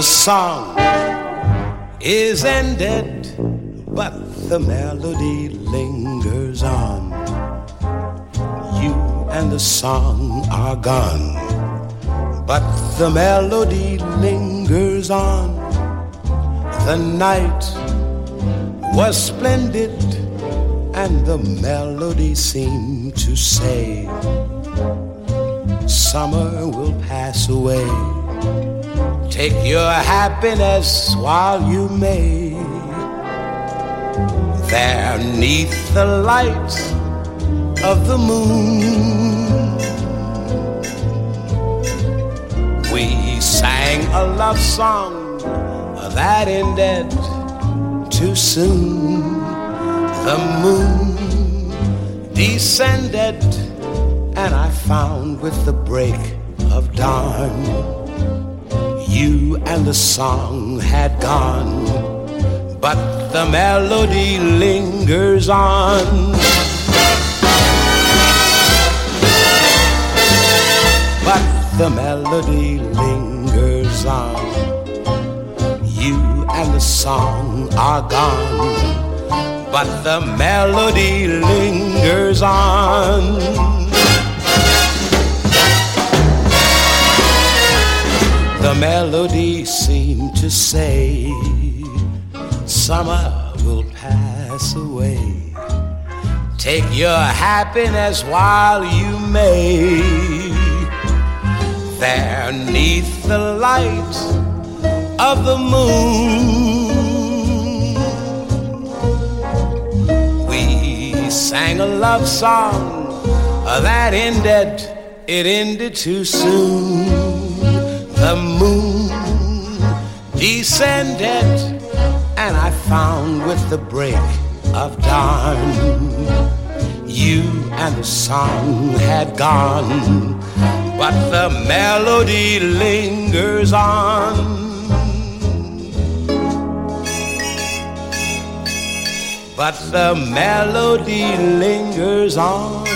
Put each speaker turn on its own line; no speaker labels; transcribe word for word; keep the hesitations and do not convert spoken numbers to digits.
The song is ended, but the melody lingers on. You and the song are gone, but the melody lingers on. The night was splendid, and the melody seemed to say, summer will pass away. Take your happiness while you may. There 'neath the light of the moon, we sang a love song that ended too soon. The moon descended, and I found with the break of dawn, you and the song had gone, but the melody lingers on. But the melody lingers on. You and the song are gone, but the melody lingers on. The melody seemed to say, summer will pass away. Take your happiness while you may. There 'neath the light of the moon, we sang a love song that ended, it ended too soon. The moon descended, and I found with the break of dawn, you and the song had gone, but the melody lingers on. But the melody lingers on.